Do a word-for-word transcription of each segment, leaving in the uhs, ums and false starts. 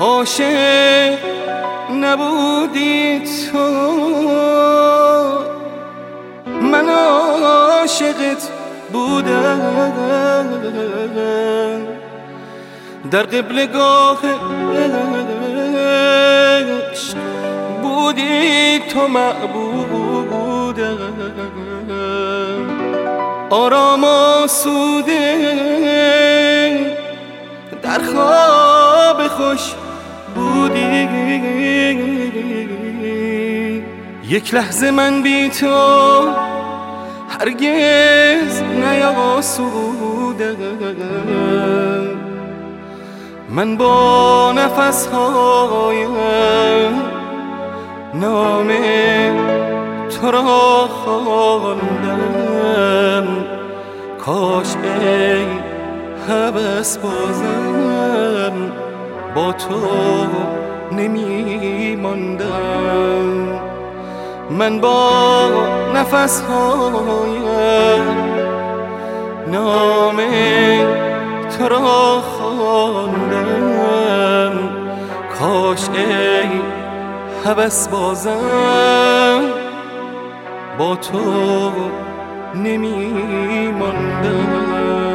عاشق نبودی تو، من عاشقت بودم. در قبلگاه عشق بودی تو معبودم. آرام آسوده در خواب خوش بودی. یک لحظه من بی تو هرگز نیاسودم. من با نفسهایم نام تو را خواندم. کاش ای هوس بازم با تو نمی ماندم. من با نفسهایم نام تو را خواندم. کاش ای هوس بازم با تو نمی ماندم.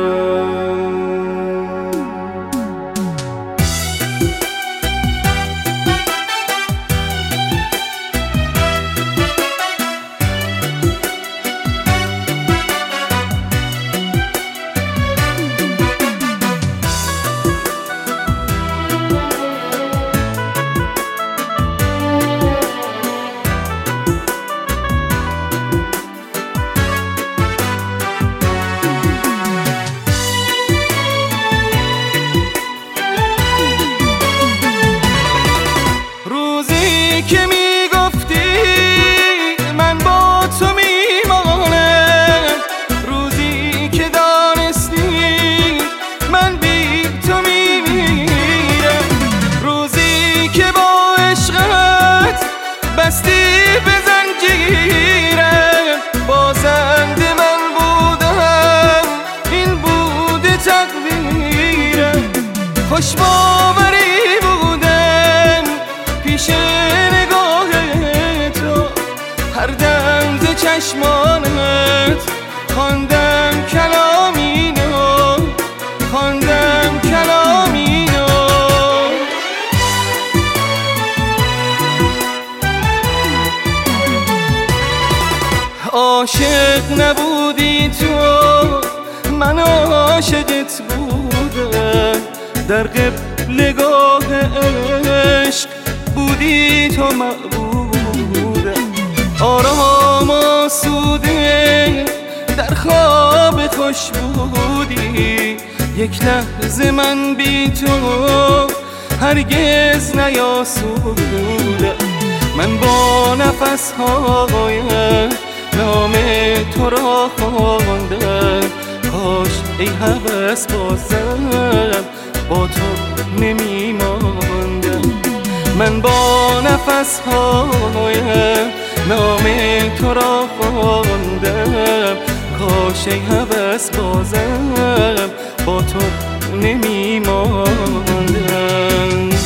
که می گفتی من با تو میمانم، روزی که دانستی من بی تو میمیرم، روزی که با عشقت بستی به زنجیرم. بازنده من بودم این بوده تقدیرم. خوش باوری بودم پیش هر دم ز چشمانت خواندم کلامی نو، خواندم کلامی نو. عاشق نبودی تو، من عاشقت بودم. در قبلگاه عشق بودی تو معبودم. آرام آسوده در خواب خوش بودی. یک لحظه من بی تو هرگز نیاسودم. من با نفسهایم نام تو را خواندم. کاش ای هوس بازم با تو نمی ماندم. من با نفسهایم نام تو را خواندم. کاش ای هوس بازم با تو نمی ماندم.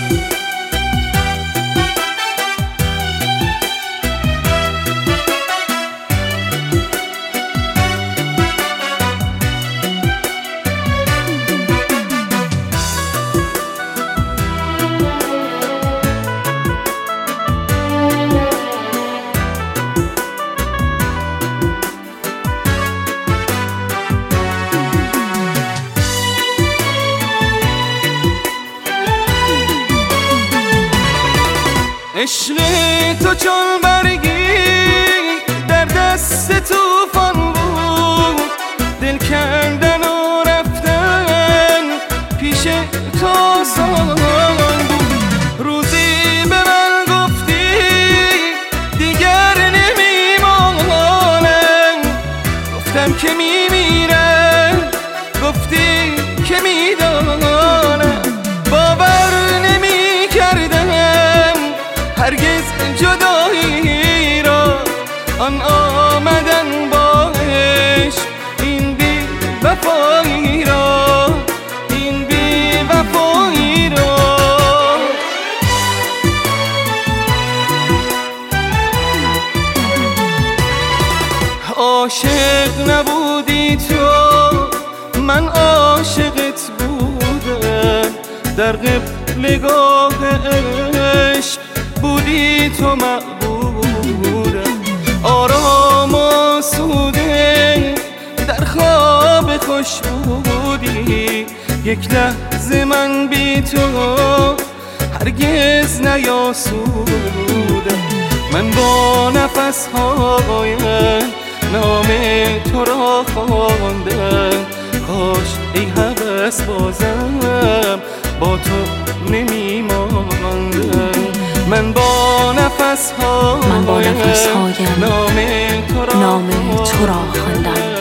عشق تو چون برگی در دست توفان بود. دل کندن و رفتن پیش تو آسان بود. روزی به من گفتی دیگر نمیمانم. گفتم که میمیرم، گفتی که میدانم. باور نمی کردم هرگز جدایی را، آن آمدن با عشق این بی وفایی را، این بی وفایی را. عاشق نبودی تو، من عاشقت بودم. در قبلگاه عشق بودی تو معبودم. آرام آسوده در خواب خوش بودی. یک لحظه من بی تو هرگز نیاسودم. من با نفس‌هایم نام تو را خواندم. کاش ای هوس بازم با تو نمی ماندم. من با نفس‌هایم نام تو را خواندم.